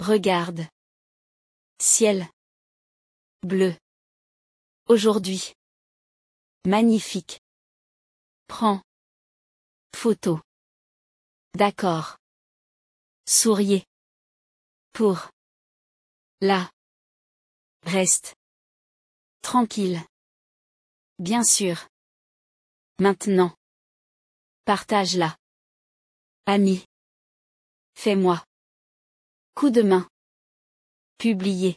Regarde. Ciel. Bleu. Aujourd'hui. Magnifique. Prends. Photo. D'accord. Souriez. Pour. Là. Reste. Tranquille. Bien sûr. Maintenant. Partage-la. Ami. Fais-moi. Coup de main. Publier.